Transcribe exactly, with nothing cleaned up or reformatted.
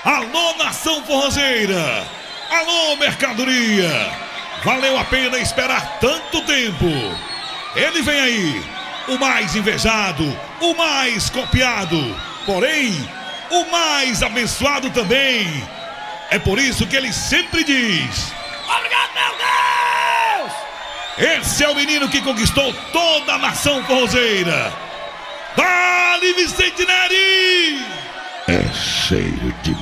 Alô, nação forrozeira! Alô, mercadoria! Valeu a pena esperar tanto tempo. Ele vem aí, o mais invejado, o mais copiado, porém, o mais abençoado também. É por isso que ele sempre diz: obrigado, meu Deus! Esse é o menino que conquistou toda a nação forrozeira. Dali, Vicente Neri! É cheio de